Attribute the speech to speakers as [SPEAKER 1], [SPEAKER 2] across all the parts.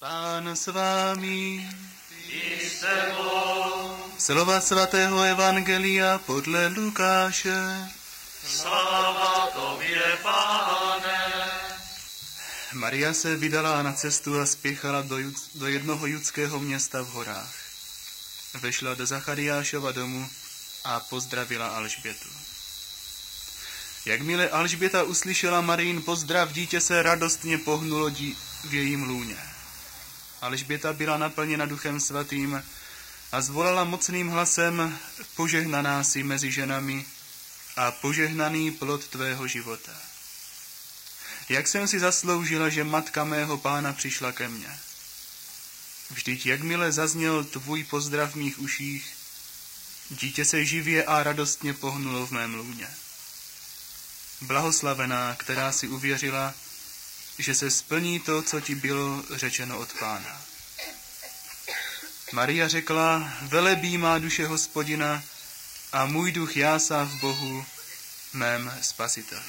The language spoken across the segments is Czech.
[SPEAKER 1] Pán s vámi.
[SPEAKER 2] I s tebou.
[SPEAKER 1] Slova svatého evangelia podle Lukáše.
[SPEAKER 2] Sláva tobě, Páne.
[SPEAKER 1] Maria se vydala na cestu a spěchala do jednoho judského města v horách. Vešla do Zachariášova domu a pozdravila Alžbětu. Jakmile Alžběta uslyšela Marijin pozdrav, dítě se radostně pohnulo v jejím lůně. Alžběta byla naplněna Duchem svatým a zvolala mocným hlasem: Požehnaná jsi mezi ženami a požehnaný plod tvého života. Jak jsem si zasloužila, že matka mého Pána přišla ke mně. Vždyť jakmile zazněl tvůj pozdrav v mých uších, dítě se živě a radostně pohnulo v mém lůně. Blahoslavená, která si uvěřila, že se splní to, co ti bylo řečeno od Pána. Maria řekla: Velebí má duše Hospodina a můj duch jásá v Bohu, mém Spasiteli.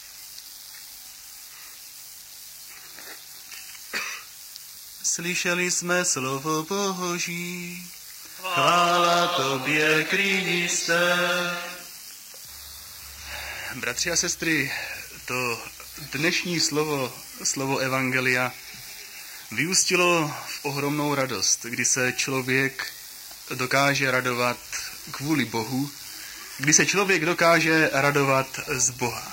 [SPEAKER 1] Slyšeli jsme slovo Boží. Chvála tobě, Kriste. Bratři a sestry, to dnešní slovo evangelia vyústilo v ohromnou radost, kdy se člověk dokáže radovat kvůli Bohu, kdy se člověk dokáže radovat z Boha.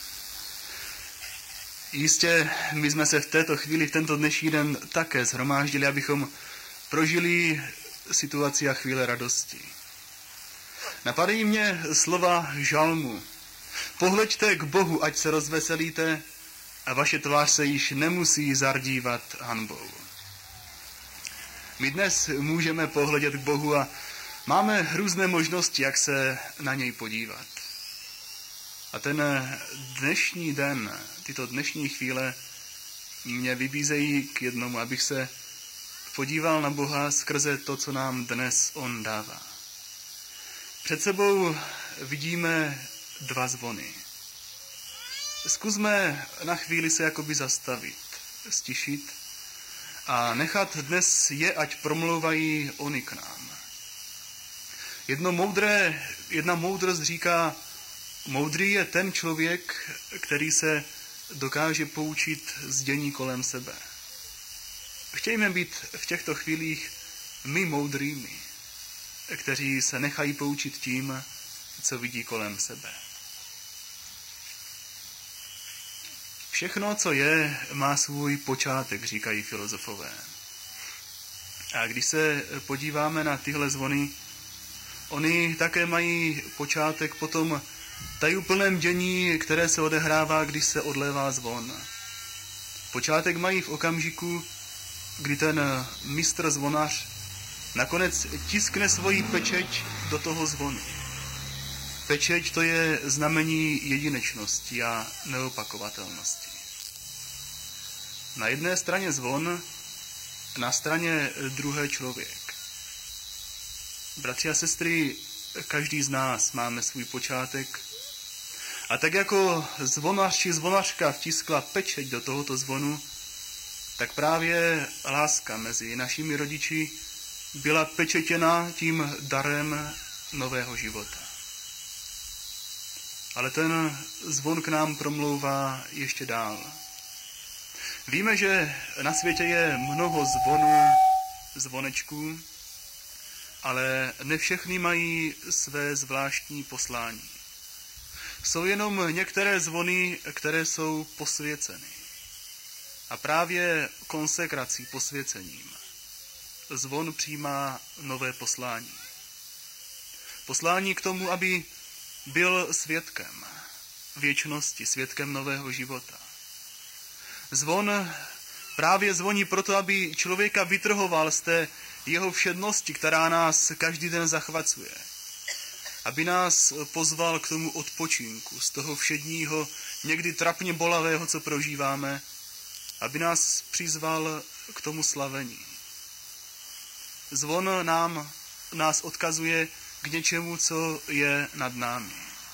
[SPEAKER 1] Jistě my jsme se v této chvíli, v tento dnešní den také shromáždili, abychom prožili situaci a chvíle radosti. Napadají mě slova žalmu. Pohleďte k Bohu, ať se rozveselíte a vaše tvář se již nemusí zardívat hanbou. My dnes můžeme pohledět k Bohu a máme různé možnosti, jak se na něj podívat. A ten dnešní den, tyto dnešní chvíle mě vybízejí k jednomu, abych se podíval na Boha skrze to, co nám dnes on dává. Před sebou vidíme 2 zvony. Zkusme na chvíli se jakoby zastavit, stišit a nechat dnes je, ať promlouvají oni k nám. Jedna moudrost říká: moudrý je ten člověk, který se dokáže poučit z dění kolem sebe. Chtějme být v těchto chvílích my moudrými, kteří se nechají poučit tím, co vidí kolem sebe. Všechno, co je, má svůj počátek, říkají filozofové. A když se podíváme na tyhle zvony, oni také mají počátek po tom tajuplném dění, které se odehrává, když se odlévá zvon. Počátek mají v okamžiku, kdy ten mistr zvonař nakonec tiskne svoji pečeť do toho zvonu. Pečeť, to je znamení jedinečnosti a neopakovatelnosti. Na jedné straně zvon, na straně druhé člověk. Bratři a sestry, každý z nás máme svůj počátek. A tak jako zvonař či zvonařka vtiskla pečeť do tohoto zvonu, tak právě láska mezi našimi rodiči byla pečetěna tím darem nového života. Ale ten zvon k nám promlouvá ještě dál. Víme, že na světě je mnoho zvonů, zvonečků, ale ne všechny mají své zvláštní poslání. Jsou jenom některé zvony, které jsou posvěceny. A právě konsekrací, posvěcením, zvon přijímá nové poslání. Poslání k tomu, aby byl svědkem věčnosti, svědkem nového života. Zvon právě zvoní proto, aby člověka vytrhoval z té jeho všednosti, která nás každý den zachvacuje. Aby nás pozval k tomu odpočinku z toho všedního, někdy trapně bolavého, co prožíváme, aby nás přizval k tomu slavení. Zvon nás odkazuje k něčemu, co je nad námi.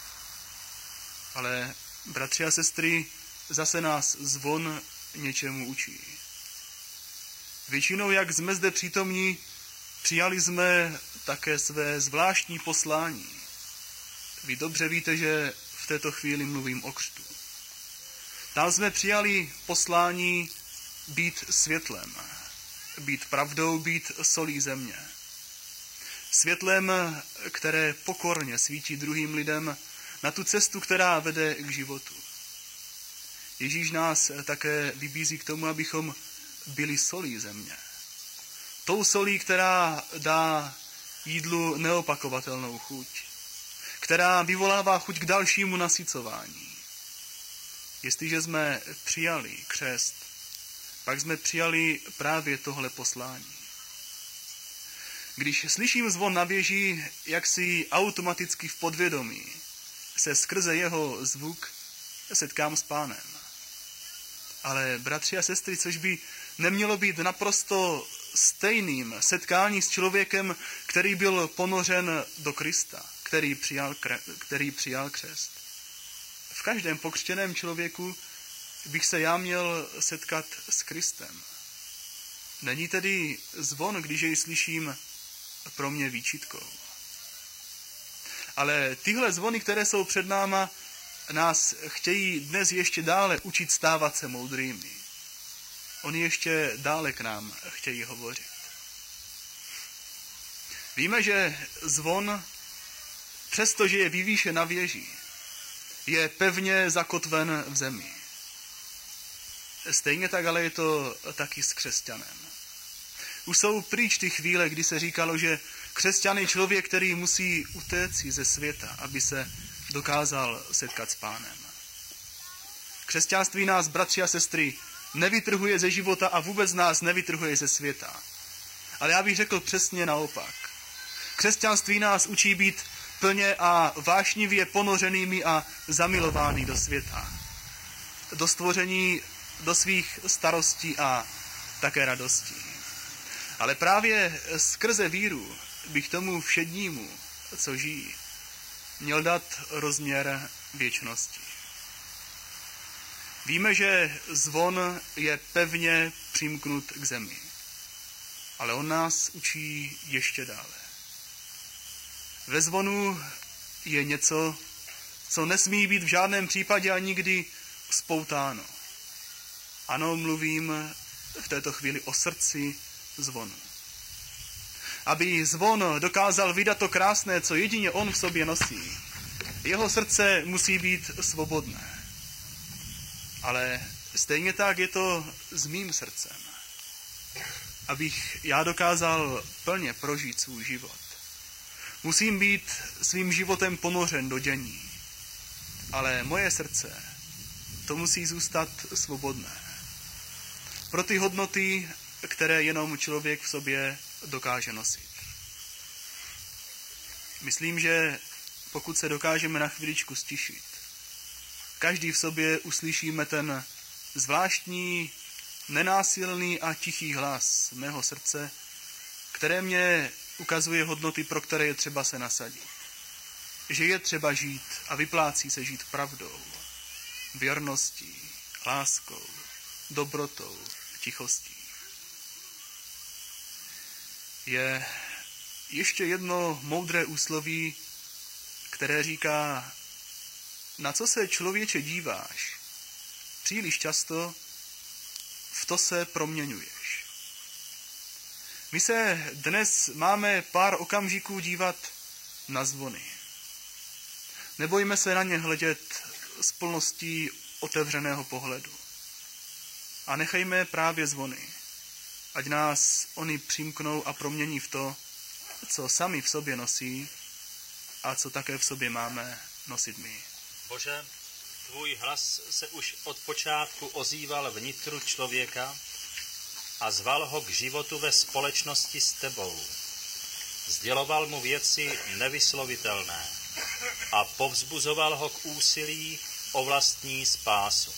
[SPEAKER 1] Ale, bratři a sestry, zase nás zvon něčemu učí. Většinou, jak jsme zde přítomní, přijali jsme také své zvláštní poslání. Vy dobře víte, že v této chvíli mluvím o křtu. Tam jsme přijali poslání být světlem, být pravdou, být solí země. Světlem, které pokorně svítí druhým lidem na tu cestu, která vede k životu. Ježíš nás také vybízí k tomu, abychom byli solí země. Tou solí, která dá jídlu neopakovatelnou chuť, která vyvolává chuť k dalšímu nasycování. Jestliže jsme přijali křest, pak jsme přijali právě tohle poslání. Když slyším zvon na věži, jak si automaticky v podvědomí se skrze jeho zvuk setkám s Pánem. Ale bratři a sestry, což by nemělo být naprosto stejným setkání s člověkem, který byl ponořen do Krista, který přijal křest. V každém pokřtěném člověku bych se já měl setkat s Kristem. Není tedy zvon, když jej slyším, pro mě výčitkou. Ale tyhle zvony, které jsou před náma, nás chtějí dnes ještě dále učit stávat se moudrými. Oni ještě dále k nám chtějí hovořit. Víme, že zvon, přestože je vyvýšen na věži, je pevně zakotven v zemi. Stejně tak ale je to taky s křesťanem. Už jsou pryč ty chvíle, kdy se říkalo, že křesťan je člověk, který musí utéct ze světa, aby se dokázal setkat s Pánem. Křesťanství nás, bratři a sestry, nevytrhuje ze života a vůbec nás nevytrhuje ze světa. Ale já bych řekl přesně naopak. Křesťanství nás učí být plně a vášnivě ponořenými a zamilovány do světa. Do stvoření, do svých starostí a také radostí. Ale právě skrze víru bych tomu všednímu, co žijí, měl dát rozměr věčnosti. Víme, že zvon je pevně přimknut k zemi, ale on nás učí ještě dále. Ve zvonu je něco, co nesmí být v žádném případě a nikdy spoutáno. Ano, mluvím v této chvíli o srdci zvonu. Aby zvon dokázal vydat to krásné, co jedině on v sobě nosí, jeho srdce musí být svobodné. Ale stejně tak je to s mým srdcem. Abych já dokázal plně prožít svůj život, musím být svým životem ponořen do dění. Ale moje srdce, to musí zůstat svobodné. Pro ty hodnoty, které jenom člověk v sobě dokáže nosit. Myslím, že pokud se dokážeme na chviličku stišit, každý v sobě uslyšíme ten zvláštní, nenásilný a tichý hlas mého srdce, které mě ukazuje hodnoty, pro které je třeba se nasadit. Že je třeba žít a vyplácí se žít pravdou, věrností, láskou, dobrotou, tichostí. Je ještě jedno moudré úsloví, které říká: na co se člověče díváš, příliš často v to se proměňuješ. My se dnes máme pár okamžiků dívat na zvony. Nebojme se na ně hledět s plností otevřeného pohledu. A nechejme právě zvony, ať nás oni přimknou a promění v to, co sami v sobě nosí a co také v sobě máme nosit my.
[SPEAKER 3] Bože, tvůj hlas se už od počátku ozýval vnitru člověka a zval ho k životu ve společnosti s tebou. Sděloval mu věci nevyslovitelné a povzbuzoval ho k úsilí o vlastní spásu.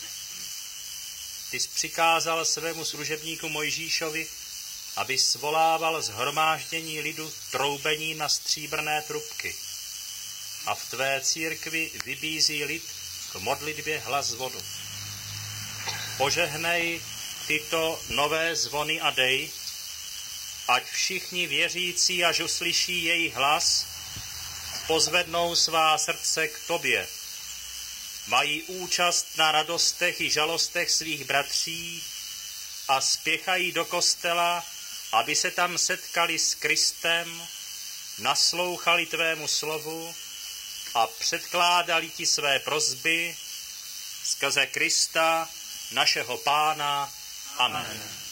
[SPEAKER 3] Ty jsi přikázal svému služebníku Mojžíšovi, aby svolával shromáždění lidu troubení na stříbrné trubky. A v tvé církvi vybízí lid k modlitbě hlas vodu. Požehnej tyto nové zvony a dej, ať všichni věřící, až uslyší jejich hlas, pozvednou svá srdce k tobě. Mají účast na radostech i žalostech svých bratří a spěchají do kostela, aby se tam setkali s Kristem, naslouchali tvému slovu a předkládali ti své prosby skrze Krista, našeho Pána. Amen.